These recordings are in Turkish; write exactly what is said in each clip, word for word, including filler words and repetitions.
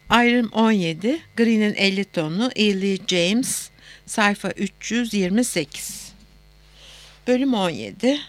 Ayrım on yedi, Green'in elli tonu, E. Lee James, sayfa üç yüz yirmi sekiz. Bölüm on yedi.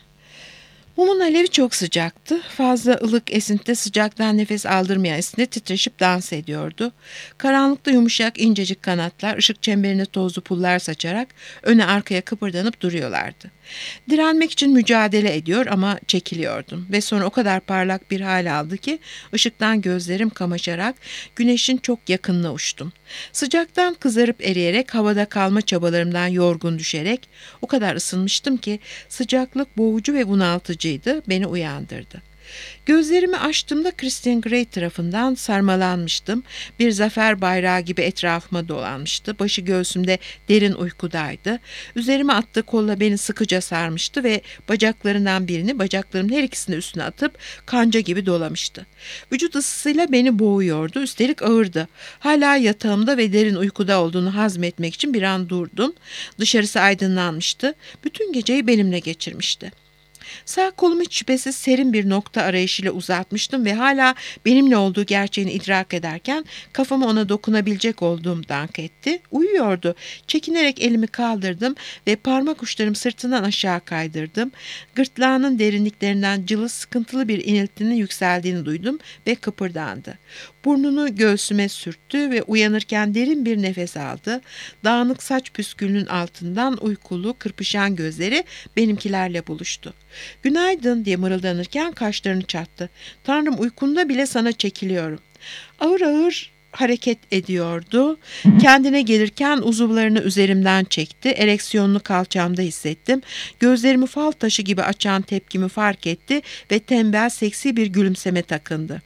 Mumun alevi çok sıcaktı. Fazla ılık esintide sıcaktan nefes aldırmayan esintide titreşip dans ediyordu. Karanlıkta yumuşak incecik kanatlar ışık çemberine tozlu pullar saçarak öne arkaya kıpırdanıp duruyorlardı. Direnmek için mücadele ediyor ama çekiliyordum ve sonra o kadar parlak bir hal aldı ki ışıktan gözlerim kamaşarak güneşin çok yakınına uçtum. Sıcaktan kızarıp eriyerek havada kalma çabalarımdan yorgun düşerek o kadar ısınmıştım ki sıcaklık boğucu ve bunaltıcıydı, beni uyandırdı. Gözlerimi açtığımda Christian Grey tarafından sarmalanmıştım. Bir zafer bayrağı gibi etrafıma dolanmıştı. Başı göğsümde derin uykudaydı. Üzerime attığı kolla beni sıkıca sarmıştı ve bacaklarından birini bacaklarımın her ikisini üstüne atıp kanca gibi dolamıştı. Vücut ısısıyla beni boğuyordu. Üstelik ağırdı. Hala yatağımda ve derin uykuda olduğunu hazmetmek için bir an durdum. Dışarısı aydınlanmıştı. Bütün geceyi benimle geçirmişti. Sağ kolumu hiç şüphesiz serin bir nokta arayışıyla uzatmıştım ve hala benimle olduğu gerçeğini idrak ederken kafamı ona dokunabilecek olduğum dank etti. Uyuyordu. Çekinerek elimi kaldırdım ve parmak uçlarım sırtından aşağı kaydırdım. Gırtlağının derinliklerinden cılız sıkıntılı bir iniltinin yükseldiğini duydum ve kıpırdandı. Burnunu göğsüme sürttü ve uyanırken derin bir nefes aldı. Dağınık saç püskülünün altından uykulu, kırpışan gözleri benimkilerle buluştu. "Günaydın" diye mırıldanırken kaşlarını çattı. "Tanrım, uykunda bile sana çekiliyorum." Ağır ağır hareket ediyordu. Kendine gelirken uzuvlarını üzerimden çekti. Ereksiyonunu kalçamda hissettim. Gözlerimi fal taşı gibi açan tepkimi fark etti ve tembel, seksi bir gülümseme takındı.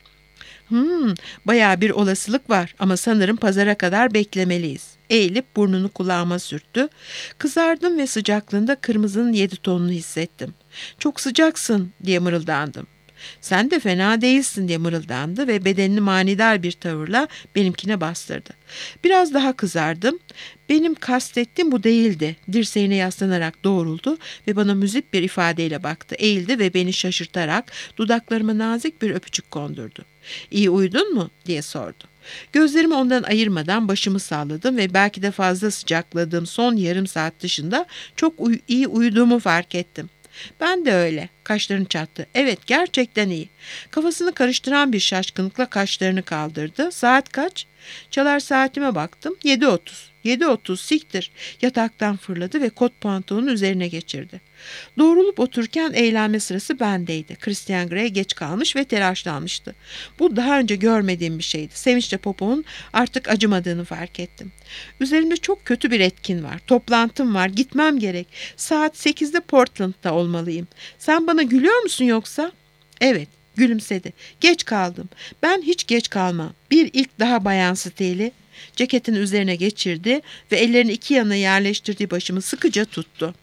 Hmm, bayağı bir olasılık var ama sanırım pazara kadar beklemeliyiz. Eğilip burnunu kulağıma sürttü. Kızardım ve sıcaklığında kırmızının yedi tonunu hissettim. "Çok sıcaksın" diye mırıldandım. "Sen de fena değilsin" diye mırıldandı ve bedenini manidar bir tavırla benimkine bastırdı. Biraz daha kızardım. Benim kastettiğim bu değildi. Dirseğine yaslanarak doğruldu ve bana müzik bir ifadeyle baktı. Eğildi ve beni şaşırtarak dudaklarıma nazik bir öpücük kondurdu. "İyi uyudun mu?" diye sordu. Gözlerimi ondan ayırmadan başımı salladım ve belki de fazla sıcakladığım son yarım saat dışında çok uy- iyi uyuduğumu fark ettim. "Ben de öyle." Kaşlarını çattı. "Evet, gerçekten iyi." Kafasını karıştıran bir şaşkınlıkla kaşlarını kaldırdı. "Saat kaç?" Çalar saatime baktım. Yedi otuz. Yedi otuz, siktir. Yataktan fırladı ve kot pantolonun üzerine geçirdi. Doğrulup otururken eğlenme sırası bendeydi. Christian Grey geç kalmış ve telaşlanmıştı. Bu daha önce görmediğim bir şeydi. Sevinçle popomun artık acımadığını fark ettim. "Üzerimde çok kötü bir etkin var. Toplantım var. Gitmem gerek. Saat sekizde Portland'da olmalıyım. Sen bana gülüyor musun yoksa?" "Evet." Gülümsedi. "Geç kaldım. Ben hiç geç kalmam." Bir ilk daha Bayan Steele ceketini üzerine geçirdi ve ellerini iki yanına yerleştirdiği başımı sıkıca tuttu.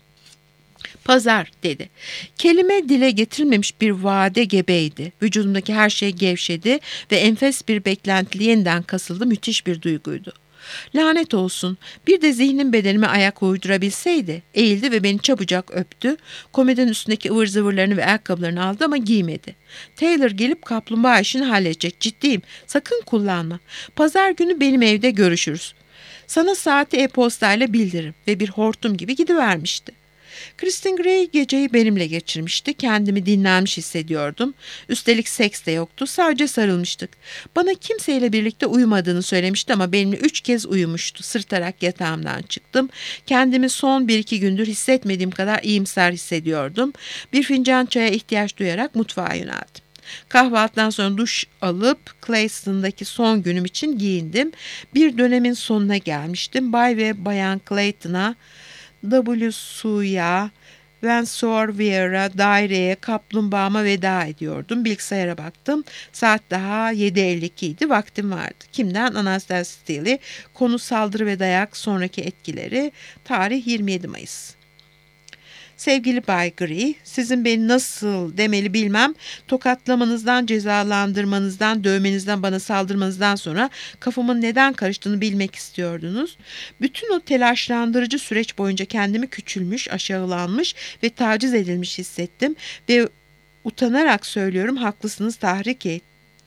"Pazar" dedi. Kelime dile getirilmemiş bir vaade gebeydi. Vücudumdaki her şey gevşedi ve enfes bir beklentili yeniden kasıldı. Müthiş bir duyguydu. Lanet olsun. Bir de zihnim bedenime ayak uydurabilseydi. Eğildi ve beni çabucak öptü. Komodinin üstündeki ıvır zıvırlarını ve ayakkabılarını aldı ama giymedi. "Taylor gelip kaplumbağa işini halledecek. Ciddiyim. Sakın kullanma. Pazar günü benim evde görüşürüz. Sana saati e-postayla bildiririm." ve bir hortum gibi gidivermişti. Christian Grey geceyi benimle geçirmişti. Kendimi dinlenmiş hissediyordum. Üstelik seks de yoktu. Sadece sarılmıştık. Bana kimseyle birlikte uyumadığını söylemişti ama benimle üç kez uyumuştu. Sırtarak yatağımdan çıktım. Kendimi son bir iki gündür hissetmediğim kadar iyimser hissediyordum. Bir fincan çaya ihtiyaç duyarak mutfağa yöneldim. Kahvaltıdan sonra duş alıp Clayton'daki son günüm için giyindim. Bir dönemin sonuna gelmiştim. Bay ve Bayan Clayton'a, W. Su'ya, Vansor Vieira daireye, kaplumbağama veda ediyordum. Bilgisayara baktım. Saat daha yedi elli iki idi. Vaktim vardı. Kimden? Anastasia Steele. Konu saldırı ve dayak, sonraki etkileri. Tarih yirmi yedi Mayıs. "Sevgili Bay Grey, sizin beni nasıl demeli bilmem, tokatlamanızdan, cezalandırmanızdan, dövmenizden, bana saldırmanızdan sonra kafamın neden karıştığını bilmek istiyordunuz. Bütün o telaşlandırıcı süreç boyunca kendimi küçülmüş, aşağılanmış ve taciz edilmiş hissettim ve utanarak söylüyorum, haklısınız, tahrik et.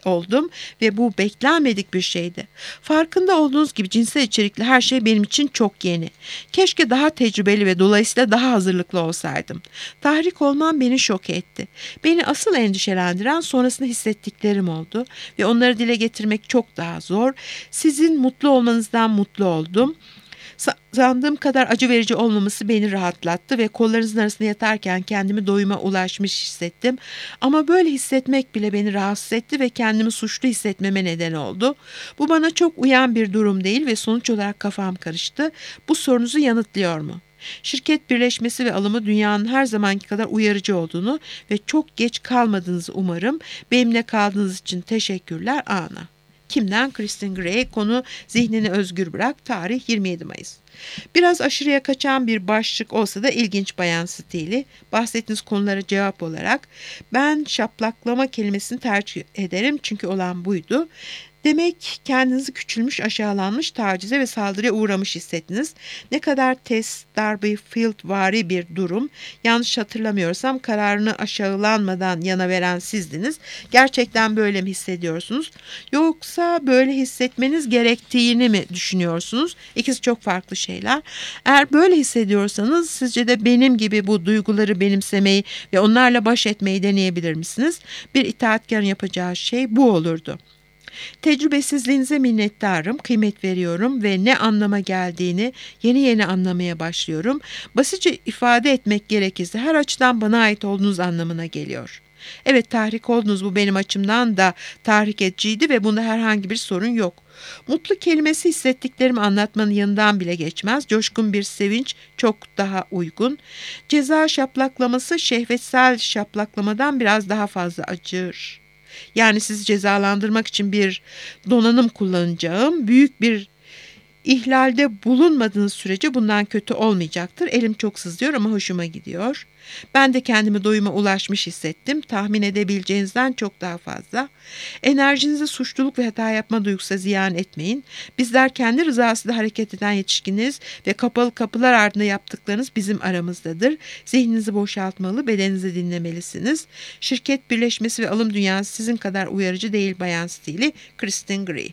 oldum ve bu beklenmedik bir şeydi. Farkında olduğunuz gibi cinsel içerikli her şey benim için çok yeni. Keşke daha tecrübeli ve dolayısıyla daha hazırlıklı olsaydım. Tahrik olmam beni şok etti. Beni asıl endişelendiren sonrasında hissettiklerim oldu ve onları dile getirmek çok daha zor. Sizin mutlu olmanızdan mutlu oldum. Sandığım kadar acı verici olmaması beni rahatlattı ve kollarınızın arasında yatarken kendimi doyuma ulaşmış hissettim. Ama böyle hissetmek bile beni rahatsız etti ve kendimi suçlu hissetmeme neden oldu. Bu bana çok uyan bir durum değil ve sonuç olarak kafam karıştı. Bu sorunuzu yanıtlıyor mu? Şirket birleşmesi ve alımı dünyanın her zamanki kadar uyarıcı olduğunu ve çok geç kalmadığınızı umarım. Benimle kaldığınız için teşekkürler, Ana. Kimden? Kristen Gray. Konu zihnini özgür bırak. Tarih yirmi yedi Mayıs. Biraz aşırıya kaçan bir başlık olsa da ilginç bayan stili. Bahsettiğiniz konulara cevap olarak ben şaplaklama kelimesini tercih ederim çünkü olan buydu. Demek kendinizi küçülmüş, aşağılanmış, tacize ve saldırıya uğramış hissettiniz. Ne kadar Tess Darby Field-vari bir durum. Yanlış hatırlamıyorsam kararını aşağılanmadan yana veren sizdiniz. Gerçekten böyle mi hissediyorsunuz? Yoksa böyle hissetmeniz gerektiğini mi düşünüyorsunuz? İkisi çok farklı şeyler. Eğer böyle hissediyorsanız sizce de benim gibi bu duyguları benimsemeyi ve onlarla baş etmeyi deneyebilir misiniz? Bir itaatkarın yapacağı şey bu olurdu. Tecrübesizliğinize minnettarım, kıymet veriyorum ve ne anlama geldiğini yeni yeni anlamaya başlıyorum. Basitçe ifade etmek gerekirse her açıdan bana ait olduğunuz anlamına geliyor. Evet, tahrik oldunuz, bu benim açımdan da tahrik ediciydi ve bunda herhangi bir sorun yok. Mutlu kelimesi hissettiklerimi anlatmanın yanından bile geçmez. Coşkun bir sevinç çok daha uygun. Ceza şaplaklaması şehvetsel şaplaklamadan biraz daha fazla acır. Yani sizi cezalandırmak için bir donanım kullanacağım. Büyük bir ihlalde bulunmadığınız sürece bundan kötü olmayacaktır. Elim çok sızlıyor ama hoşuma gidiyor. Ben de kendimi doyuma ulaşmış hissettim. Tahmin edebileceğinizden çok daha fazla. Enerjinizi suçluluk ve hata yapma duygusuna ziyan etmeyin. Bizler kendi rızasıyla hareket eden yetişkiniz ve kapalı kapılar ardında yaptıklarınız bizim aramızdadır. Zihninizi boşaltmalı, bedeninizi dinlemelisiniz. Şirket birleşmesi ve alım dünyası sizin kadar uyarıcı değil bayan stili. Kristen Gray.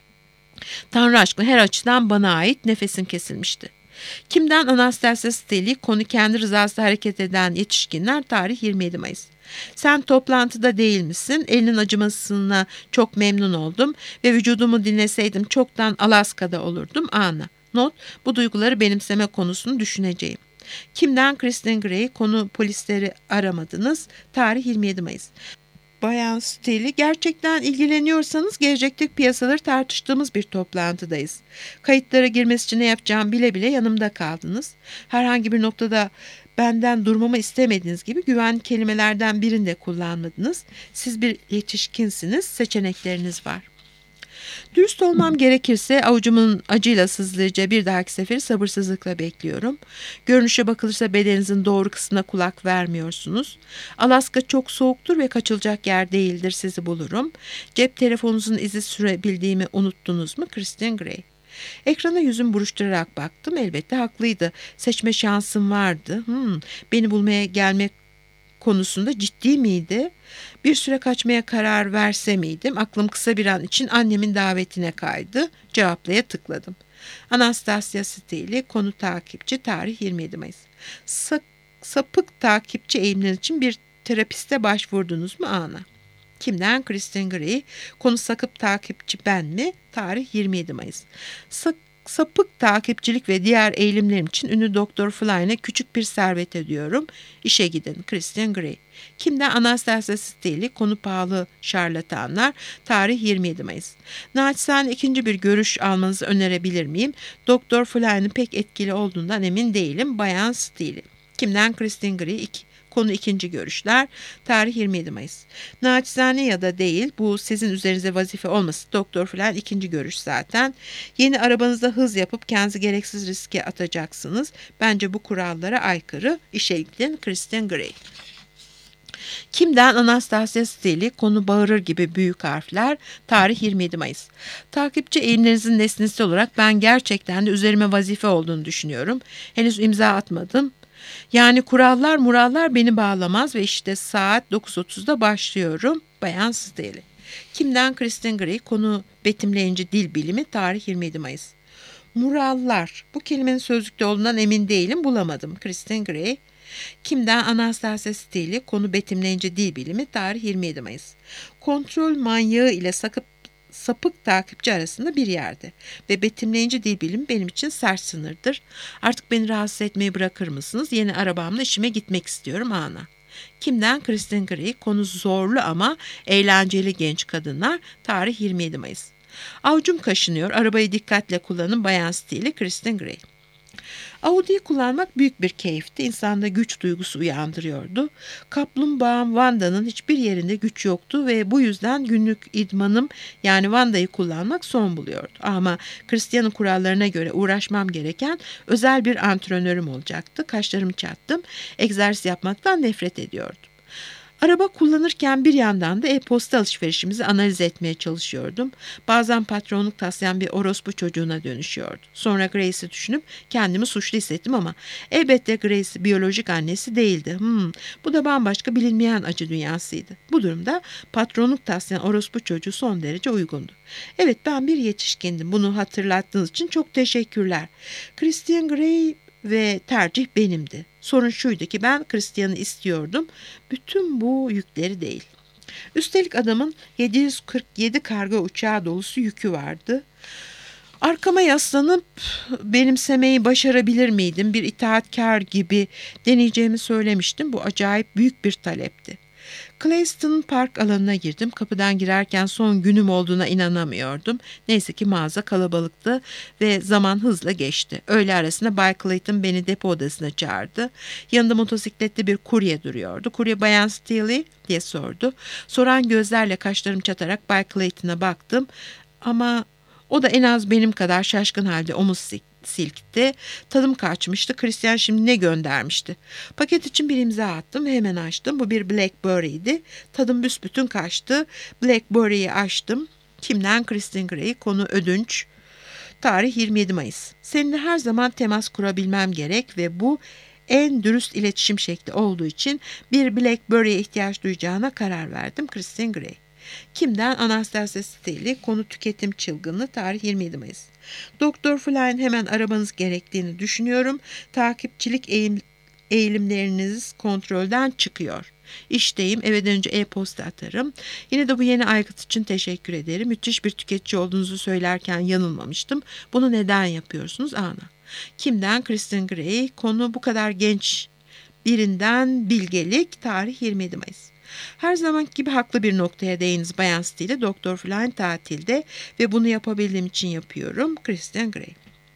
Tanrı aşkına her açıdan bana ait, nefesim kesilmişti. Kimden? Anastasia Steli. Konu kendi rızasıyla hareket eden yetişkinler. Tarih yirmi yedi Mayıs. Sen toplantıda değil misin? Elinin acımasına çok memnun oldum ve vücudumu dinleseydim çoktan Alaska'da olurdum. Ana. Not: bu duyguları benimseme konusunu düşüneceğim. Kimden? Kristen Gray. Konu polisleri aramadınız. Tarih yirmi yedi Mayıs. Bayan Steli, gerçekten ilgileniyorsanız gelecekteki piyasaları tartıştığımız bir toplantıdayız. Kayıtlara girmesi için ne yapacağım bile bile yanımda kaldınız. Herhangi bir noktada benden durmamı istemediğiniz gibi güven kelimelerden birini de kullanmadınız. Siz bir yetişkinsiniz, seçenekleriniz var. Dürüst olmam gerekirse avucumun acıyla sızlayacağı bir dahaki seferi sabırsızlıkla bekliyorum. Görünüşe bakılırsa bedeninizin doğru kısmına kulak vermiyorsunuz. Alaska çok soğuktur ve kaçılacak yer değildir, sizi bulurum. Cep telefonunuzun izi sürebildiğimi unuttunuz mu? Kristen Gray. Ekrana yüzüm buruşturarak baktım. Elbette haklıydı. Seçme şansım vardı. Hmm, beni bulmaya gelmek konusunda ciddi miydi? Bir süre kaçmaya karar verse miydim? Aklım kısa bir an için annemin davetine kaydı. Cevaplaya tıkladım. Anastasia Steli. Konu takipçi. Tarih yirmi yedi Mayıs. Sa- sapık takipçi eğilimler için bir terapiste başvurdunuz mu? Ana. Kimden? Kristen Gray. Konu sakıp takipçi ben mi? Tarih yirmi yedi Mayıs. Sak Sapık takipçilik ve diğer eğilimlerim için ünlü Doktor Fly'ne küçük bir servet ödüyorum. İşe gidin. Kristen Gray. Kimden? Anastasia Steli. Konu pahalı şarlatanlar. Tarih yirmi yedi Mayıs. Naçizane ikinci bir görüş almanızı önerebilir miyim? Doktor Fly'nin pek etkili olduğundan emin değilim. Bayan Steli. Kimden? Kristen Gray. iki. Konu ikinci görüşler. Tarih yirmi yedi Mayıs. Naçizane ya da değil, bu sizin üzerinize vazife olması. Doktor falan ikinci görüş zaten. Yeni arabanızda hız yapıp kendinizi gereksiz riske atacaksınız. Bence bu kurallara aykırı. İşe gidin. Kristen Gray. Kimden? Anastasia Steli. Konu bağırır gibi büyük harfler. Tarih yirmi yedi Mayıs. Takipçi eğilimlerinizin nesnesi olarak ben gerçekten de üzerime vazife olduğunu düşünüyorum. Henüz imza atmadım. Yani kurallar murallar beni bağlamaz ve işte saat dokuz otuzda başlıyorum. Bayan Steli. Kimden? Christine Gray. Konu betimleyici dil bilimi. Tarih yirmi yedi Mayıs. Murallar. Bu kelimenin sözlükte olduğundan emin değilim. Bulamadım. Christine Gray. Kimden? Anastasia Steele. Konu betimleyici dil bilimi. Tarih yirmi yedi Mayıs. Kontrol manyağı ile sakıp sapık takipçi arasında bir yerde ve betimleyici dil bilimi benim için sert sınırdır. Artık beni rahatsız etmeyi bırakır mısınız? Yeni arabamla işime gitmek istiyorum Ana. Kimden? Christine Gray. Konu zorlu ama eğlenceli genç kadınlar. Tarih yirmi yedi Mayıs. Avucum kaşınıyor. Arabayı dikkatle kullanın. Bayan Steele. Christine Gray. Audi'yi kullanmak büyük bir keyifti. İnsanda güç duygusu uyandırıyordu. Kaplumbağam Wanda'nın hiçbir yerinde güç yoktu ve bu yüzden günlük idmanım yani Wanda'yı kullanmak son buluyordu. Ama Christian'ın kurallarına göre uğraşmam gereken özel bir antrenörüm olacaktı. Kaşlarımı çattım. Egzersiz yapmaktan nefret ediyordum. Araba kullanırken bir yandan da e-posta alışverişimizi analiz etmeye çalışıyordum. Bazen patronluk taslayan bir orospu çocuğuna dönüşüyordu. Sonra Grace'i düşünüp kendimi suçlu hissettim ama elbette Grace biyolojik annesi değildi. Hmm, bu da bambaşka bilinmeyen acı dünyasıydı. Bu durumda patronluk taslayan orospu çocuğu son derece uygundu. Evet, ben bir yetişkindim. Bunu hatırlattığınız için çok teşekkürler. Christian Grey ve tercih benimdi. Sorun şuydu ki ben Christian'ı istiyordum. Bütün bu yükleri değil. Üstelik adamın yedi yüz kırk yedi kargo uçağı dolusu yükü vardı. Arkama yaslanıp benimsemeyi başarabilir miydim? Bir itaatkar gibi deneyeceğimi söylemiştim. Bu acayip büyük bir talepti. Clayston Park alanına girdim. Kapıdan girerken son günüm olduğuna inanamıyordum. Neyse ki mağaza kalabalıktı ve zaman hızla geçti. Öğle arasında Bay Clayton beni depo odasına çağırdı. Yanında motosikletli bir kurye duruyordu. Kurye Bayan Steele diye sordu. Soran gözlerle kaşlarım çatarak Bay Clayton'a baktım. Ama o da en az benim kadar şaşkın halde omuz sikti. silkti. Tadım kaçmıştı. Christian şimdi ne göndermişti? Paket için bir imza attım ve hemen açtım. Bu bir Blackberry'ydi. Tadım büsbütün kaçtı. Blackberry'yi açtım. Kimden? Christine Gray. Konu ödünç. Tarih yirmi yedi Mayıs. Seninle her zaman temas kurabilmem gerek ve bu en dürüst iletişim şekli olduğu için bir Blackberry'ye ihtiyaç duyacağına karar verdim. Christine Gray. Kimden? Anastasia Steele. Konu tüketim çılgınlığı. Tarih yirmi yedi Mayıs. Doktor Flynn, hemen arabanız gerektiğini düşünüyorum. Takipçilik eğim, eğilimleriniz kontrolden çıkıyor. İşteyim. Eve dönünce e-posta atarım. Yine de bu yeni aygıt için teşekkür ederim. Müthiş bir tüketici olduğunuzu söylerken yanılmamıştım. Bunu neden yapıyorsunuz? Ana. Kimden? Christine Gray. Konu bu kadar genç birinden bilgelik. Tarih yirmi yedi Mayıs. Her zamanki gibi haklı bir noktaya değiniz Bayan Steele. Doktor Flynn tatilde ve bunu yapabildiğim için yapıyorum. Christian Gray.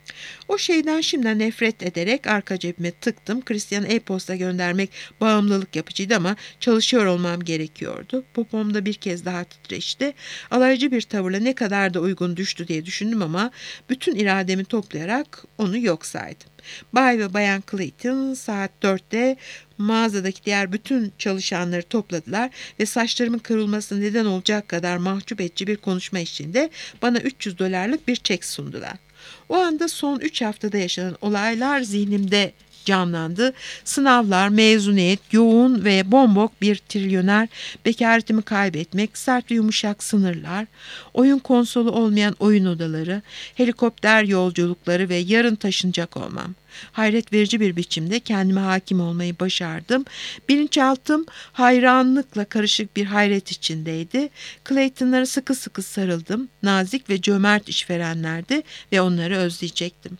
O şeyden şimdiden nefret ederek arka cebime tıktım. Christian'a e-posta göndermek bağımlılık yapıcıydı ama çalışıyor olmam gerekiyordu. Popomda bir kez daha titreşti. Alaycı bir tavırla ne kadar da uygun düştü diye düşündüm ama bütün irademi toplayarak onu yok saydım. Bay ve Bayan Clayton saat dörtte mağazadaki diğer bütün çalışanları topladılar ve saçlarımın kırılmasına neden olacak kadar mahcup edici bir konuşma içinde bana üç yüz dolarlık bir çek sundular. O anda son üç haftada yaşanan olaylar zihnimde canlandı. Sınavlar, mezuniyet, yoğun ve bombok bir trilyoner, bekaretimi kaybetmek, sert ve yumuşak sınırlar, oyun konsolu olmayan oyun odaları, helikopter yolculukları ve yarın taşınacak olmam. Hayret verici bir biçimde kendime hakim olmayı başardım. Bilinçaltım hayranlıkla karışık bir hayret içindeydi. Clayton'lara sıkı sıkı sarıldım. Nazik ve cömert işverenlerdi ve onları özleyecektim.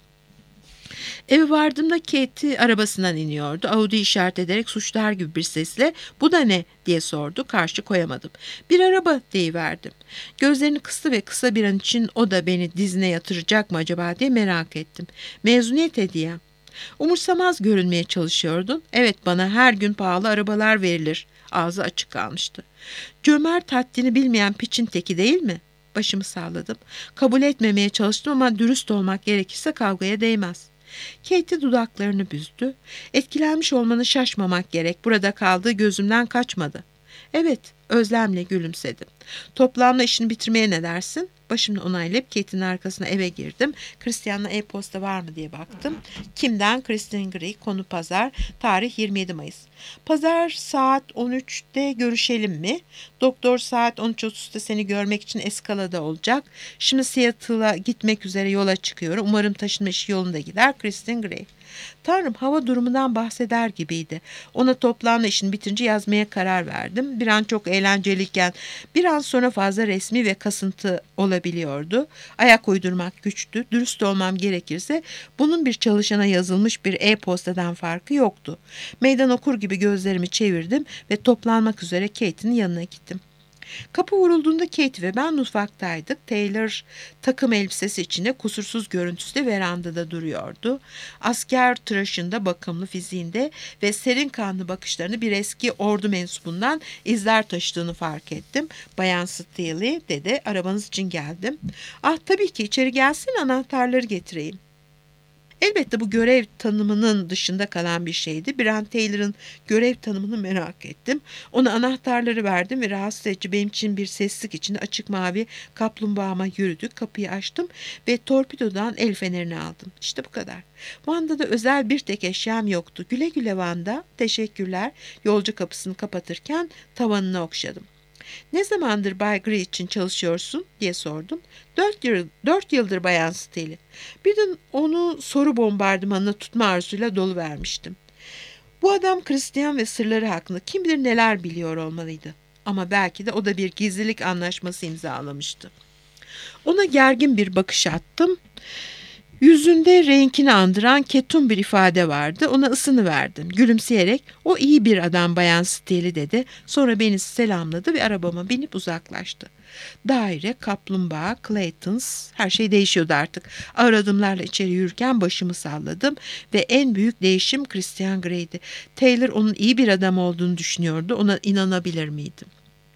Eve vardığımda Katie arabasından iniyordu. Audi işaret ederek suçlar gibi bir sesle "Bu da ne?" diye sordu. Karşı koyamadım. "Bir araba" deyiverdim. Gözlerini kıstı ve kısa bir an için o da beni dizine yatıracak mı acaba diye merak ettim. "Mezuniyet hediyem." Umursamaz görünmeye çalışıyordun. "Evet, bana her gün pahalı arabalar verilir." Ağzı açık kalmıştı. "Cömert haddini bilmeyen piçin teki değil mi?" Başımı salladım. Kabul etmemeye çalıştım ama dürüst olmak gerekirse kavgaya değmez. Katie dudaklarını büzdü. "Etkilenmiş olmanı şaşmamak gerek. Burada kaldığı gözümden kaçmadı." "Evet," özlemle gülümsedim. "Toplamda işini bitirmeye ne dersin?" Başımla onaylayıp Kate'in arkasına eve girdim. Christian'la e-posta var mı diye baktım. Kimden? Christian Grey. Konu pazar. Tarih yirmi yedi Mayıs. Pazar saat on üçte görüşelim mi? Doktor saat on üç otuzda seni görmek için Escala'da olacak. Şimdi Seattle'a gitmek üzere yola çıkıyorum. Umarım taşınma işi yolunda gider. Christian Grey. Tanrım, hava durumundan bahseder gibiydi. Ona toplanma işini bitince yazmaya karar verdim. Bir an çok eğlenceliyken bir an sonra fazla resmi ve kasıntı olabiliyordu. Ayak uydurmak güçtü. Dürüst olmam gerekirse bunun bir çalışana yazılmış bir e-postadan farkı yoktu. Meydan okur gibi gözlerimi çevirdim ve toplanmak üzere Kate'in yanına gittim. Kapı vurulduğunda Kate ve ben mutfaktaydık. Taylor takım elbisesi içinde kusursuz görüntüsü verandada duruyordu. Asker tıraşında, bakımlı fiziğinde ve serin kanlı bakışlarını bir eski ordu mensubundan izler taşıdığını fark ettim. Bayan Steele dedi, arabanız için geldim. Ah tabii ki, içeri gelsin, anahtarları getireyim. Elbette bu görev tanımının dışında kalan bir şeydi. Brent Taylor'ın görev tanımını merak ettim. Ona anahtarları verdim ve rahatsız edici benim için bir sessizlik içinde açık mavi kaplumbağama yürüdük. Kapıyı açtım ve torpidodan el fenerini aldım. İşte bu kadar. Vanda'da özel bir tek eşyam yoktu. Güle güle Vanda, teşekkürler. Yolcu kapısını kapatırken tavanını okşadım. Ne zamandır Bay Grey için çalışıyorsun diye sordum. Dört, yıl, dört yıldır Bayan Steele. Birden onu soru bombardımanına tutma arzuyla dolu vermiştim. Bu adam Christian ve sırları hakkında kim bilir neler biliyor olmalıydı. Ama belki de o da bir gizlilik anlaşması imzalamıştı. Ona gergin bir bakış attım. Yüzünde renkini andıran ketum bir ifade vardı. Ona ısını verdim. Gülümseyerek o iyi bir adam Bayan Steele dedi. Sonra beni selamladı ve arabama binip uzaklaştı. Daire, kaplumbağa, Clayton's, her şey değişiyordu artık. Ağır adımlarla içeri yürürken başımı salladım ve en büyük değişim Christian Grey'di. Taylor onun iyi bir adam olduğunu düşünüyordu. Ona inanabilir miydim?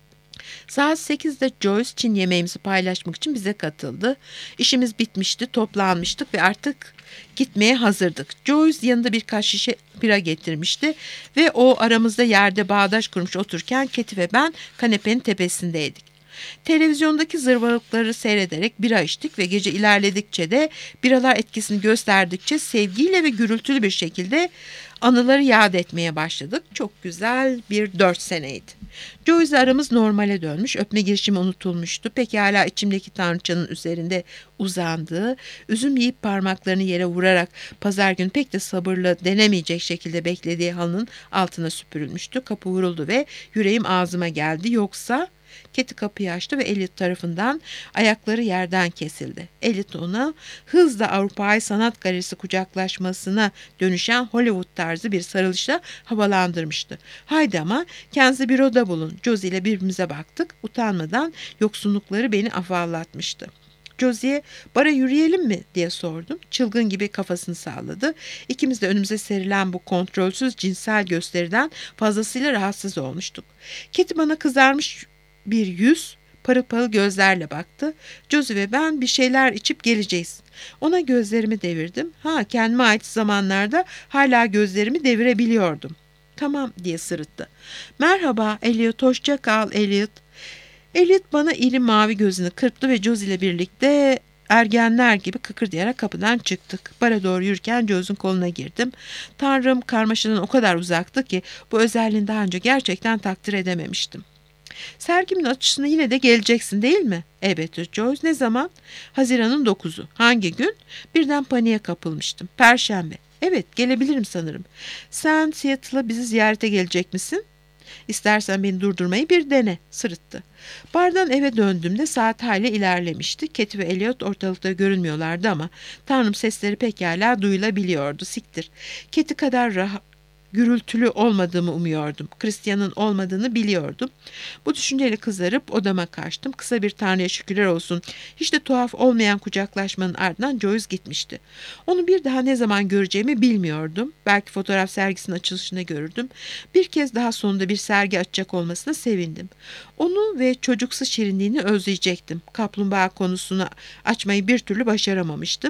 Saat sekizde Joyce Çin yemeğimizi paylaşmak için bize katıldı. İşimiz bitmişti, toplanmıştık ve artık gitmeye hazırdık. Joyce yanında birkaç şişe bira getirmişti ve o aramızda yerde bağdaş kurmuş otururken Katie ve ben kanepenin tepesindeydik. Televizyondaki zırvalıkları seyrederek bira içtik ve gece ilerledikçe de biralar etkisini gösterdikçe sevgiyle ve gürültülü bir şekilde anıları yad etmeye başladık. Çok güzel bir dört seneydi. Joyce'le aramız normale dönmüş, öpme girişimi unutulmuştu. Pekala içimdeki tanrıçanın üzerinde uzandığı, üzüm yiyip parmaklarını yere vurarak pazar günü pek de sabırla denemeyecek şekilde beklediği halının altına süpürülmüştü. Kapı vuruldu ve yüreğim ağzıma geldi. Yoksa... Katie kapıyı açtı ve Elliot tarafından ayakları yerden kesildi. Elliot ona hızla Avrupa'yı sanat galerisi kucaklaşmasına dönüşen Hollywood tarzı bir sarılışla havalandırmıştı. Haydi ama kendinizi büroda bulun. Josie ile birbirimize baktık. Utanmadan yoksunlukları beni afallatmıştı. Josie'ye bara yürüyelim mi diye sordum. Çılgın gibi kafasını salladı. İkimiz de önümüze serilen bu kontrolsüz cinsel gösteriden fazlasıyla rahatsız olmuştuk. Katie bana kızarmış bir yüz, parıl parıl gözlerle baktı. Josie ve ben bir şeyler içip geleceğiz. Ona gözlerimi devirdim. Ha, kendime ait zamanlarda hala gözlerimi devirebiliyordum. Tamam diye sırıttı. Merhaba Elliot, hoşça kal Elliot. Elliot bana iri mavi gözünü kırptı ve Josie ile birlikte ergenler gibi kıkırdayarak kapıdan çıktık. Bara doğru yürürken Josie'nin koluna girdim. Tanrım, karmaşadan o kadar uzaktı ki bu özelliğini daha önce gerçekten takdir edememiştim. Sergimin açısına yine de geleceksin değil mi? Elbette Joyce. Ne zaman? Haziran'ın dokuzu. Hangi gün? Birden paniğe kapılmıştım. Perşembe. Evet, gelebilirim sanırım. Sen Seattle'a bizi ziyarete gelecek misin? İstersen beni durdurmayı bir dene, sırıttı. Bardan eve döndüğümde saat hayli ilerlemişti. Katie ve Elliot ortalıkta görünmüyorlardı ama Tanrım sesleri pekala duyulabiliyordu. Siktir. Katie kadar rahat, gürültülü olmadığımı umuyordum. Christian'ın olmadığını biliyordum. Bu düşünceyle kızarıp odama kaçtım. Kısa bir Tanrı'ya şükürler olsun. Hiç de tuhaf olmayan kucaklaşmanın ardından Joyce gitmişti. Onu bir daha ne zaman göreceğimi bilmiyordum. Belki fotoğraf sergisinin açılışında görürdüm. Bir kez daha sonunda bir sergi açacak olmasına sevindim. Onu ve çocuksu şirinliğini özleyecektim. Kaplumbağa konusunu açmayı bir türlü başaramamıştım.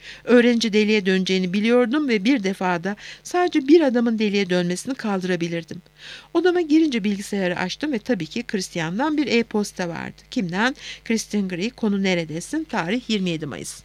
Öğrenci deliye döneceğini biliyordum ve bir defada sadece bir adamın deliye dönmesini kaldırabilirdim. Odama girince bilgisayarı açtım ve tabii ki Christian'dan bir e-posta vardı. Kimden? Christian Grey, konu neredesin? Tarih yirmi yedi Mayıs.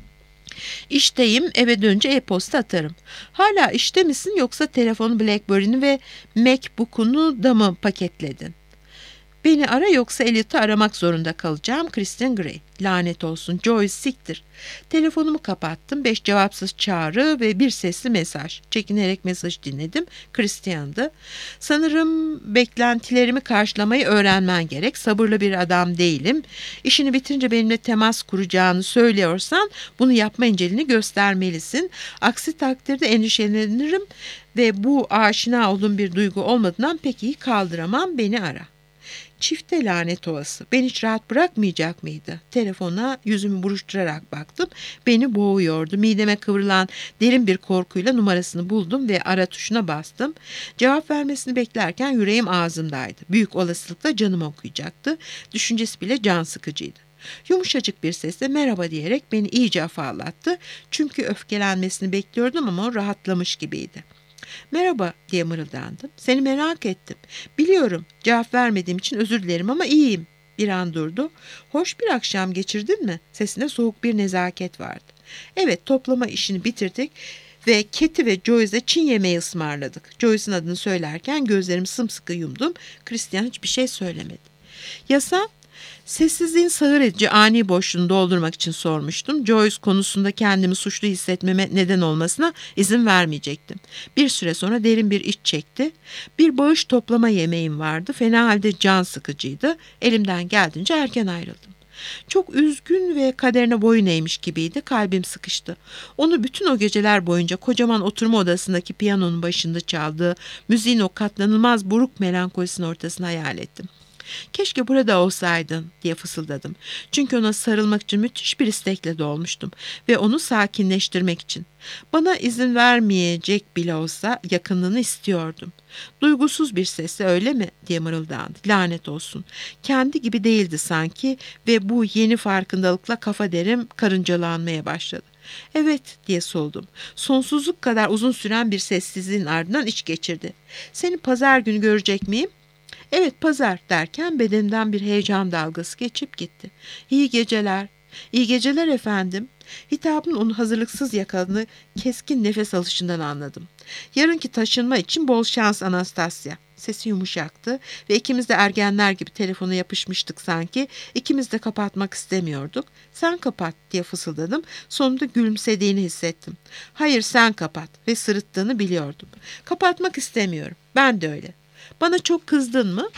İşteyim, eve dönünce e-posta atarım. Hala işte misin yoksa telefonu BlackBerry'ni ve MacBook'unu da mı paketledin? Beni ara yoksa Elliot'ı aramak zorunda kalacağım. Christian Grey. Lanet olsun. Joyce siktir. Telefonumu kapattım. Beş cevapsız çağrı ve bir sesli mesaj. Çekinerek mesaj dinledim. Christian'dı. Sanırım beklentilerimi karşılamayı öğrenmen gerek. Sabırlı bir adam değilim. İşini bitirince benimle temas kuracağını söylüyorsan bunu yapma inceliğini göstermelisin. Aksi takdirde endişelenirim ve bu aşina olduğum bir duygu olmadığından pek iyi kaldıramam. Beni ara. Çifte lanet olası. Beni hiç rahat bırakmayacak mıydı? Telefona yüzümü buruşturarak baktım. Beni boğuyordu. Mideme kıvrılan derin bir korkuyla numarasını buldum ve ara tuşuna bastım. Cevap vermesini beklerken yüreğim ağzımdaydı. Büyük olasılıkla canımı okuyacaktı. Düşüncesi bile can sıkıcıydı. Yumuşacık bir sesle merhaba diyerek beni iyice afallattı. Çünkü öfkelenmesini bekliyordum ama o rahatlamış gibiydi. Merhaba diye mırıldandım. Seni merak ettim. Biliyorum cevap vermediğim için özür dilerim ama iyiyim. Bir an durdu. Hoş bir akşam geçirdin mi? Sesinde soğuk bir nezaket vardı. Evet, toplama işini bitirdik ve Katie ve Joyce'e Çin yemeği ısmarladık. Joyce'ın adını söylerken gözlerimi sımsıkı yumdum. Christian hiçbir şey söylemedi. Yasa? Sessizliğin sağır edici ani boşluğunu doldurmak için sormuştum. Joyce konusunda kendimi suçlu hissetmeme neden olmasına izin vermeyecektim. Bir süre sonra derin bir iç çekti. Bir bağış toplama yemeğim vardı. Fena halde can sıkıcıydı. Elimden geldiğince erken ayrıldım. Çok üzgün ve kaderine boyun eğmiş gibiydi. Kalbim sıkıştı. Onu bütün o geceler boyunca kocaman oturma odasındaki piyanonun başında çaldığı müziğin o katlanılmaz buruk melankolisinin ortasına hayal ettim. Keşke burada olsaydın diye fısıldadım. Çünkü ona sarılmak için müthiş bir istekle dolmuştum ve onu sakinleştirmek için. Bana izin vermeyecek bile olsa yakınlığını istiyordum. Duygusuz bir sesle öyle mi diye mırıldandı. Lanet olsun. Kendi gibi değildi sanki ve bu yeni farkındalıkla kafa derim karıncalanmaya başladı. Evet diye soldum. Sonsuzluk kadar uzun süren bir sessizliğin ardından iç geçirdi. Seni pazar günü görecek miyim? Evet pazar derken bedenimden bir heyecan dalgası geçip gitti. İyi geceler. İyi geceler efendim. Hitabın onu hazırlıksız yakaladığını keskin nefes alışından anladım. Yarınki taşınma için bol şans Anastasia. Sesi yumuşaktı ve ikimiz de ergenler gibi telefona yapışmıştık sanki. İkimiz de kapatmak istemiyorduk. Sen kapat diye fısıldadım. Sonunda gülümsediğini hissettim. Hayır sen kapat ve sırıttığını biliyordum. Kapatmak istemiyorum. Ben de öyle. Bana çok kızdın mı?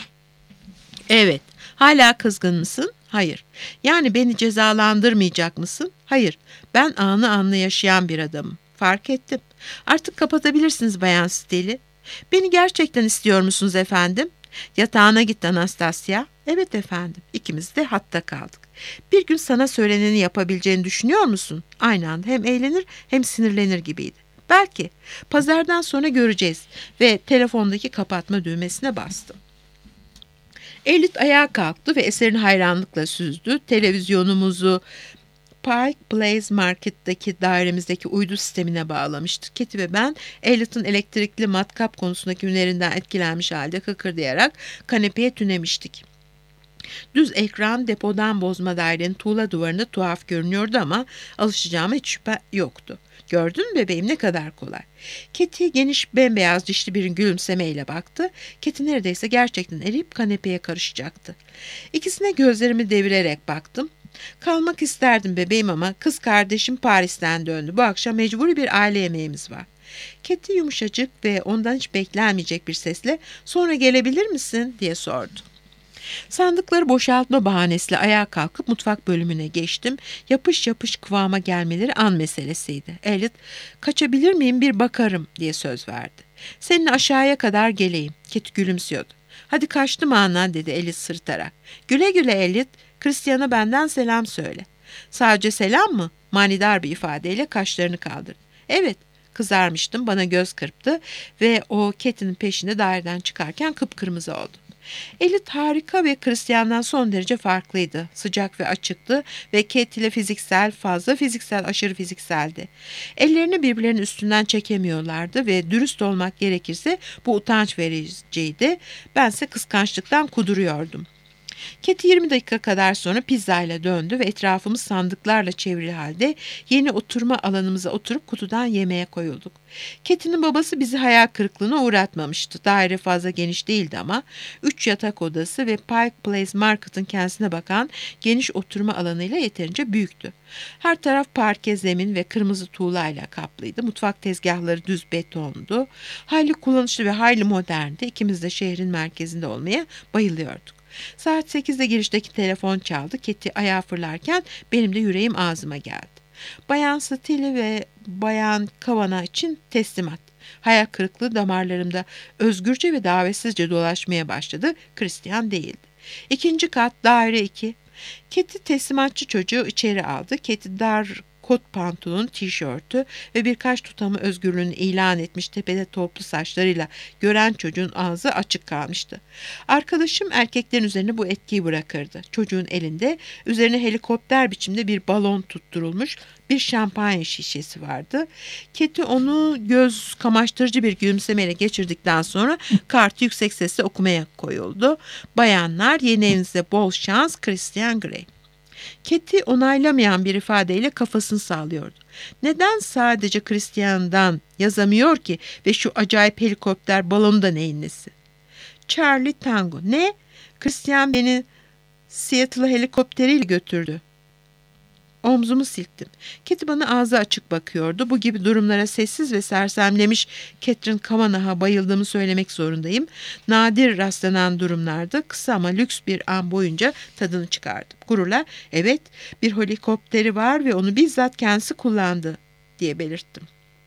Evet. Hala kızgın mısın? Hayır. Yani beni cezalandırmayacak mısın? Hayır. Ben anı anlı yaşayan bir adamım. Fark ettim. Artık kapatabilirsiniz Bayan Steele. Beni gerçekten istiyor musunuz efendim? Yatağına gitti Anastasia. Evet efendim. İkimiz de hatta kaldık. Bir gün sana söyleneni yapabileceğini düşünüyor musun? Aynı anda hem eğlenir hem sinirlenir gibiydi. Belki. Pazardan sonra göreceğiz ve telefondaki kapatma düğmesine bastım. Elliot ayağa kalktı ve eserini hayranlıkla süzdü. Televizyonumuzu Pike Place Market'taki dairemizdeki uydu sistemine bağlamıştık. Katie ve ben Elliot'ın elektrikli matkap konusundaki önerinden etkilenmiş halde kıkırdayarak kanepeye tünemiştik. Düz ekran depodan bozma dairenin tuğla duvarında tuhaf görünüyordu ama alışacağıma hiç şüphe yoktu. Gördün mü bebeğim ne kadar kolay. Katie geniş bembeyaz dişli bir gülümsemeyle baktı. Katie neredeyse gerçekten eriyip kanepeye karışacaktı. İkisine gözlerimi devirerek baktım. Kalmak isterdim bebeğim ama kız kardeşim Paris'ten döndü. Bu akşam mecburi bir aile yemeğimiz var. Katie yumuşacık ve ondan hiç beklenmeyecek bir sesle sonra gelebilir misin diye sordu. Sandıkları boşaltma bahanesiyle ayağa kalkıp mutfak bölümüne geçtim. Yapış yapış kıvama gelmeleri an meselesiydi. Elliot, kaçabilir miyim bir bakarım diye söz verdi. Seninle aşağıya kadar geleyim. Katie gülümsüyordu. Hadi kaçtım ana dedi Elliot sırıtarak. Güle güle Elliot, Christian'a benden selam söyle. Sadece selam mı? Manidar bir ifadeyle kaşlarını kaldırdı. Evet, kızarmıştım, bana göz kırptı ve o Katie'nin peşinde daireden çıkarken kıpkırmızı oldu. Elit harika ve Christian'dan son derece farklıydı. Sıcak ve açıktı ve Kate ile fiziksel, fazla fiziksel, aşırı fizikseldi. Ellerini birbirlerinin üstünden çekemiyorlardı ve dürüst olmak gerekirse bu utanç vericiydi. Bense kıskançlıktan kuduruyordum. Kate yirmi dakika kadar sonra pizza ile döndü ve etrafımız sandıklarla çevrili halde yeni oturma alanımıza oturup kutudan yemeğe koyulduk. Kate'nin babası bizi hayal kırıklığına uğratmamıştı. Daire fazla geniş değildi ama üç yatak odası ve Pike Place Market'ın kendisine bakan geniş oturma alanıyla yeterince büyüktü. Her taraf parke zemin ve kırmızı tuğlayla kaplıydı. Mutfak tezgahları düz betondu. Hayli kullanışlı ve hayli moderndi. İkimiz de şehrin merkezinde olmaya bayılıyorduk. Saat sekizde girişteki telefon çaldı. Keti ayağa fırlarken benim de yüreğim ağzıma geldi. Bayan Steele ve Bayan Kavanagh için teslimat. Hayal kırıklığı damarlarımda özgürce ve davetsizce dolaşmaya başladı. Christian değildi. İkinci kat, daire iki. Keti teslimatçı çocuğu içeri aldı. Keti dar kot pantolon, tişörtü ve birkaç tutamı özgürlüğünü ilan etmiş tepede toplu saçlarıyla gören çocuğun ağzı açık kalmıştı. Arkadaşım erkeklerin üzerine bu etkiyi bırakırdı. Çocuğun elinde üzerine helikopter biçimde bir balon tutturulmuş bir şampanya şişesi vardı. Keti onu göz kamaştırıcı bir gülümsemeyle geçirdikten sonra kartı yüksek sesle okumaya koyuldu. Bayanlar, yeni evinizde bol şans, Christian Grey. Keti onaylamayan bir ifadeyle kafasını sallıyordu. Neden sadece Christian'dan yazamıyor ki ve şu acayip helikopter balonu da neyin nesi? Charlie Tango. Ne? Christian beni Seattle'a helikopteriyle götürdü. Omzumu silktim. Keti bana ağzı açık bakıyordu. Bu gibi durumlara sessiz ve sersemlemiş Catherine Kavanagh'a bayıldığımı söylemek zorundayım. Nadir rastlanan durumlarda kısa ama lüks bir an boyunca tadını çıkardım. Gururla, evet, bir helikopteri var ve onu bizzat kendisi kullandı diye belirttim.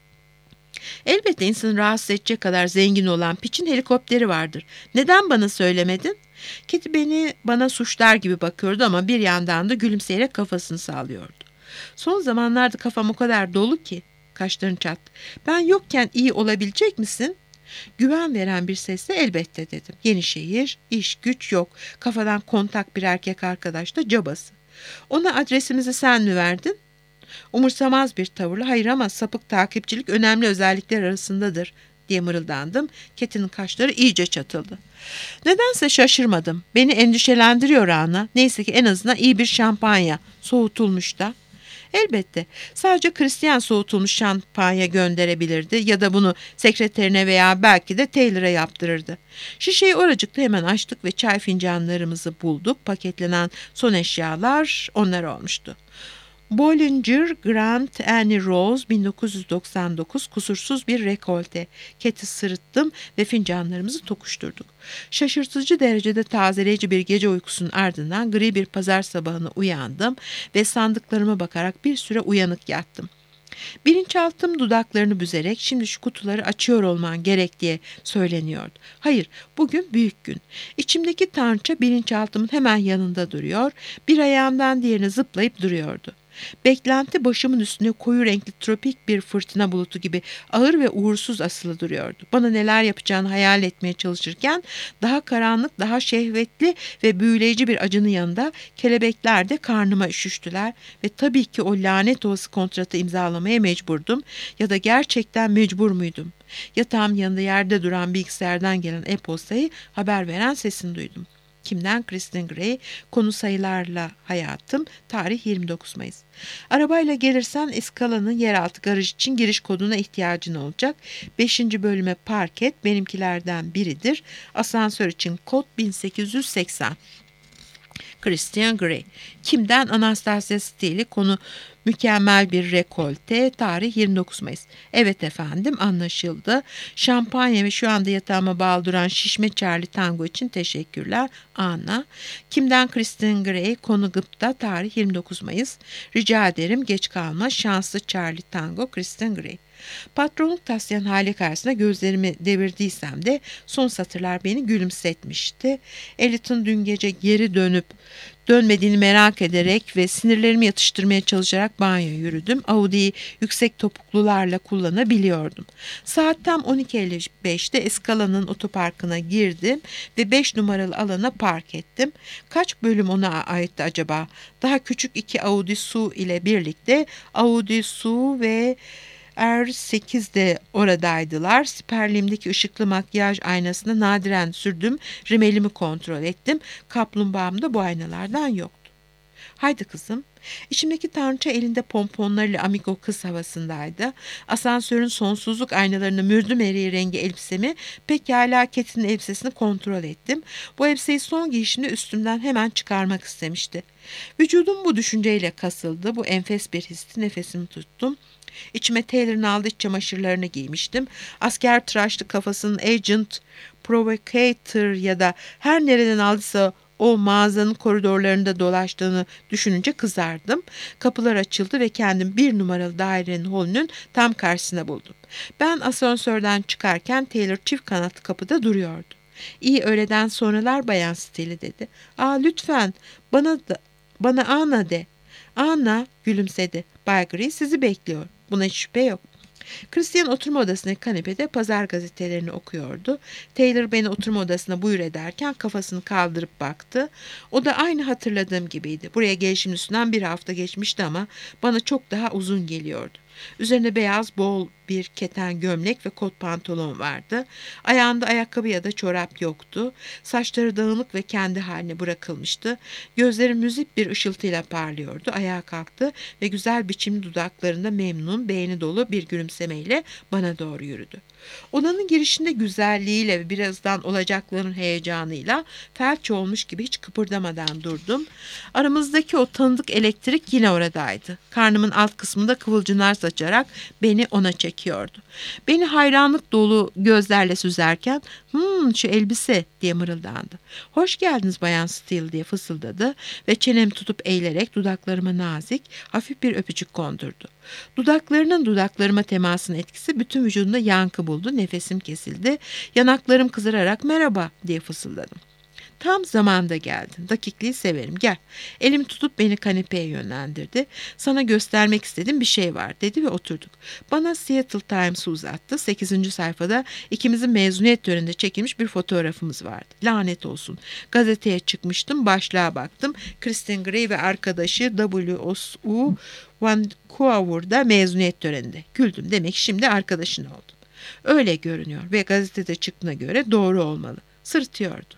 Elbette insanı rahatsız edecek kadar zengin olan Piç'in helikopteri vardır. Neden bana söylemedin? Keti beni bana suçlar gibi bakıyordu ama bir yandan da gülümseyerek kafasını sallıyordu. Son zamanlarda kafam o kadar dolu ki, kaşlarını çattı. Ben yokken iyi olabilecek misin? Güven veren bir sesle elbette dedim. Yeni şehir, iş güç yok. Kafadan kontak bir erkek arkadaş da cabası. Ona adresimizi sen mi verdin? Umursamaz bir tavırla, hayır ama sapık takipçilik önemli özellikler arasındadır diye mırıldandım. Keti'nin kaşları iyice çatıldı. Nedense şaşırmadım. Beni endişelendiriyor Ana. Neyse ki en azından iyi bir şampanya, soğutulmuş da. Elbette sadece Christian soğutulmuş şampanya gönderebilirdi ya da bunu sekreterine veya belki de Taylor'a yaptırırdı. Şişeyi oracıkta hemen açtık ve çay fincanlarımızı bulduk. Paketlenen son eşyalar onlar olmuştu. Bollinger Grant Annie Rose bin dokuz yüz doksan dokuz kusursuz bir rekolte. Keti sırıttım ve fincanlarımızı tokuşturduk. Şaşırtıcı derecede tazeleyici bir gece uykusunun ardından gri bir pazar sabahına uyandım ve sandıklarıma bakarak bir süre uyanık yattım. Bilinçaltım dudaklarını büzerek şimdi şu kutuları açıyor olman gerek diye söyleniyordu. Hayır, bugün büyük gün. İçimdeki tanrıça bilinçaltımın hemen yanında duruyor, bir ayağından diğerine zıplayıp duruyordu. Beklenti başımın üstüne koyu renkli tropik bir fırtına bulutu gibi ağır ve uğursuz asılı duruyordu. Bana neler yapacağını hayal etmeye çalışırken daha karanlık, daha şehvetli ve büyüleyici bir acının yanında kelebekler de karnıma üşüştüler ve tabii ki o lanet olası kontratı imzalamaya mecburdum ya da gerçekten mecbur muydum? Yatağım yanında yerde duran bilgisayardan gelen e-postayı haber veren sesini duydum. Kimden? Christian Grey. Konu sayılarla hayatım. Tarih yirmi dokuz Mayıs. Arabayla gelirsen Escala'nın yeraltı garaj için giriş koduna ihtiyacın olacak. Beşinci bölüme park et. Benimkilerden biridir. Asansör için kod bin sekiz yüz seksen. Christian Grey. Kimden? Anastasia Steele. Konu mükemmel bir rekolte. Tarih yirmi dokuz Mayıs. Evet efendim, anlaşıldı. Şampanya ve şu anda yatağıma bağlı duran şişme Charlie Tango için teşekkürler. Ana. Kimden? Christian Grey. Konu gıpta. Tarih yirmi dokuz Mayıs. Rica ederim, geç kalma. Şanslı Charlie Tango. Christian Grey. Patronluk taslayan hali karşısında gözlerimi devirdiysem de son satırlar beni gülümsetmişti. Elit'in dün gece geri dönüp Dönmediğini merak ederek ve sinirlerimi yatıştırmaya çalışarak banyoya yürüdüm. Audi'yi yüksek topuklularla kullanabiliyordum. Saat tam on iki elli beşte Escala'nın otoparkına girdim ve beş numaralı alana park ettim. Kaç bölüm ona aitti acaba? Daha küçük iki Audi Su ile birlikte Audi Su ve R sekiz de oradaydılar. Siperliğimdeki ışıklı makyaj aynasına nadiren sürdüm. Rimelimi kontrol ettim. Kaplumbağam da bu aynalardan yoktu. Haydi kızım. İçimdeki tanrıça elinde pomponlarıyla amigo kız havasındaydı. Asansörün sonsuzluk aynalarını mürdüm eriği rengi elbisemi, pekala Ket'in elbisesini kontrol ettim. Bu elbiseyi son giyişimde üstümden hemen çıkarmak istemişti. Vücudum bu düşünceyle kasıldı. Bu enfes bir histi, nefesimi tuttum. İçime Taylor'ın aldığı iç çamaşırlarını giymiştim. Asker tıraşlı kafasının Agent Provocator ya da her nereden aldıysa o mağazanın koridorlarında dolaştığını düşününce kızardım. Kapılar açıldı ve kendim bir numaralı dairenin holünün tam karşısına buldum. Ben asansörden çıkarken Taylor çift kanatlı kapıda duruyordu. "İyi öğleden sonralar Bayan Steele," dedi. "Aa, lütfen bana da, bana Anna de." "Anna," gülümsedi. "Bay Gray sizi bekliyor. Buna hiç şüphe yok." Christian oturma odasındaki kanepede pazar gazetelerini okuyordu. Taylor beni oturma odasına buyur ederken kafasını kaldırıp baktı. O da aynı hatırladığım gibiydi. Buraya gelişim üstünden bir hafta geçmişti ama bana çok daha uzun geliyordu. Üzerine beyaz bol bir keten gömlek ve kot pantolon vardı. Ayağında ayakkabı ya da çorap yoktu. Saçları dağınık ve kendi haline bırakılmıştı. Gözleri müzik bir ışıltıyla parlıyordu. Ayağa kalktı ve güzel biçimli dudaklarında memnun, beğeni dolu bir gülümsemeyle bana doğru yürüdü. Odanın girişinde güzelliğiyle ve birazdan olacakların heyecanıyla felç olmuş gibi hiç kıpırdamadan durdum. Aramızdaki o tanıdık elektrik yine oradaydı. Karnımın alt kısmında kıvılcımlar saçarak beni ona çekiyordu. Beni hayranlık dolu gözlerle süzerken "Hmm, şu elbise," diye mırıldandı. "Hoş geldiniz Bayan Steele," diye fısıldadı ve çenemi tutup eğilerek dudaklarıma nazik, hafif bir öpücük kondurdu. Dudaklarının dudaklarıma temasının etkisi bütün vücudumda yankı buldu. Nefesim kesildi. Yanaklarım kızararak "Merhaba," diye fısıldadım. "Tam zamanda geldin. Dakikliği severim. Gel." Elimi tutup beni kanepeye yönlendirdi. "Sana göstermek istediğim bir şey var," dedi ve oturduk. Bana Seattle Times'ı uzattı. Sekizinci sayfada ikimizin mezuniyet töreninde çekilmiş bir fotoğrafımız vardı. Lanet olsun. Gazeteye çıkmıştım. Başlığa baktım. Christine Gray ve arkadaşı W O S U Vancouver'da mezuniyet töreninde. Güldüm. Demek şimdi arkadaşın oldu. Öyle görünüyor ve gazetede çıktığına göre doğru olmalı. Sırıtıyordu.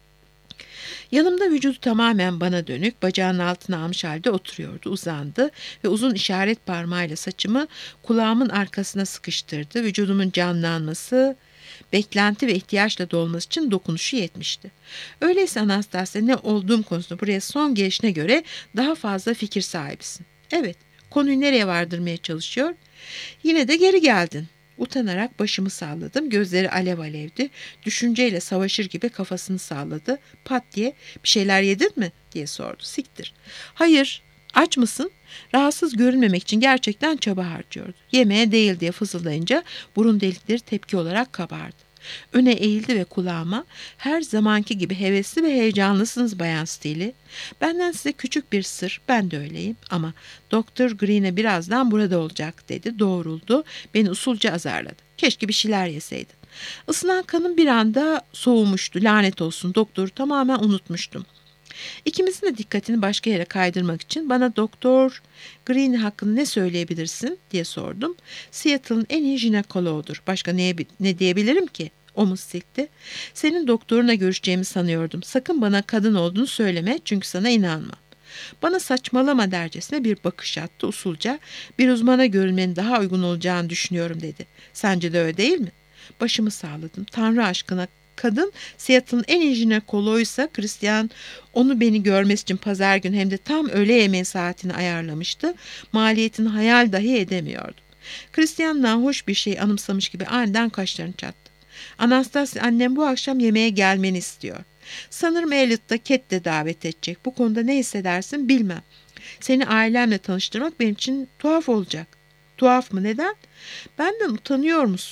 Yanımda vücudu tamamen bana dönük, bacağının altına almış halde oturuyordu. Uzandı ve uzun işaret parmağıyla saçımı kulağımın arkasına sıkıştırdı. Vücudumun canlanması, beklenti ve ihtiyaçla dolması için dokunuşu yetmişti. "Öyleyse Anastasia, ne olduğum konusunda buraya son gelişine göre daha fazla fikir sahibisin." "Evet." "Konuyu nereye vardırmaya çalışıyor?" "Yine de geri geldin." Utanarak başımı salladım. Gözleri alev alevdi. Düşünceyle savaşır gibi kafasını salladı. Pat diye "Bir şeyler yedin mi?" diye sordu. "Siktir." "Hayır." "Aç mısın?" Rahatsız görünmemek için gerçekten çaba harcıyordu. "Yemeğe değil," diye fısıldayınca burun delikleri tepki olarak kabardı. Öne eğildi ve kulağıma "Her zamanki gibi hevesli ve heyecanlısınız Bayan Steele. Benden size küçük bir sır, ben de öyleyim ama Doktor Green'e birazdan burada olacak," dedi. Doğruldu, beni usulca azarladı. "Keşke bir şeyler yeseydin." Isınan kanım bir anda soğumuştu. Lanet olsun, doktoru tamamen unutmuştum. İkimizin de dikkatini başka yere kaydırmak için "Bana Doktor Green hakkında ne söyleyebilirsin?" diye sordum. "Seattle'ın en iyi jinekoloğudur. Başka neye, ne diyebilirim ki?" Omuz silkti. "Senin doktoruna görüşeceğimi sanıyordum. Sakın bana kadın olduğunu söyleme, çünkü sana inanmam." Bana saçmalama dercesine bir bakış attı usulca. "Bir uzmana görülmenin daha uygun olacağını düşünüyorum," dedi. "Sence de öyle değil mi?" Başımı salladım. Tanrı aşkına, kadın Seattle'ın en iyi jinekoloğuysa Christian onu beni görmesi için pazar günü hem de tam öğle yemeği saatini ayarlamıştı. Maliyetini hayal dahi edemiyordum. Christian nahoş bir şey anımsamış gibi aniden kaşlarını çattı. "Anastasia, annem bu akşam yemeğe gelmeni istiyor. Sanırım Elliot da Cat de davet edecek. Bu konuda ne hissedersin bilmem. Seni ailemle tanıştırmak benim için tuhaf olacak." "Tuhaf mı? Neden?" "Benden utanıyor musun?"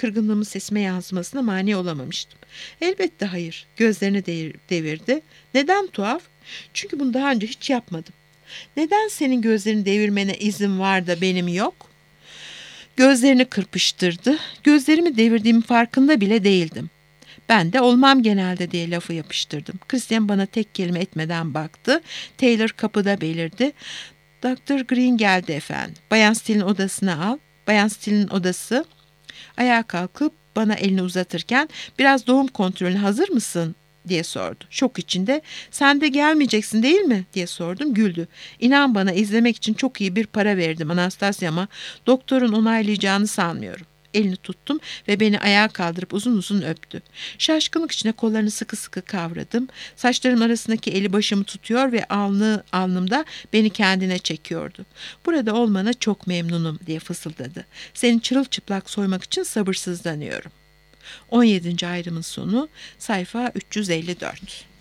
kırgınlığımın sesime yansımasına mani olamamıştım. Elbette hayır. Gözlerini devir- devirdi. Neden tuhaf? Çünkü bunu daha önce hiç yapmadım. Neden senin gözlerini devirmene izin var da benim yok? Gözlerini kırpıştırdı. Gözlerimi devirdiğimin farkında bile değildim. Ben de olmam genelde diye lafı yapıştırdım. Christian bana tek kelime etmeden baktı. Taylor kapıda belirdi. doktor Green geldi efendim. Bayan Steele'in odasına al. Bayan Steele'in odası. Ayağa kalkıp bana elini uzatırken biraz doğum kontrolüne hazır mısın diye sordu. Şok içinde sen de gelmeyeceksin değil mi diye sordum. Güldü. İnan bana izlemek için çok iyi bir para verdim Anastasia ama doktorun onaylayacağını sanmıyorum. Elini tuttum ve beni ayağa kaldırıp uzun uzun öptü. Şaşkınlık içinde kollarını sıkı sıkı kavradım. Saçlarım arasındaki eli başımı tutuyor ve alnı alnımda beni kendine çekiyordu. Burada olmana çok memnunum diye fısıldadı. Seni çırılçıplak soymak için sabırsızlanıyorum. on yedinci ayrımın sonu sayfa üç yüz elli dört.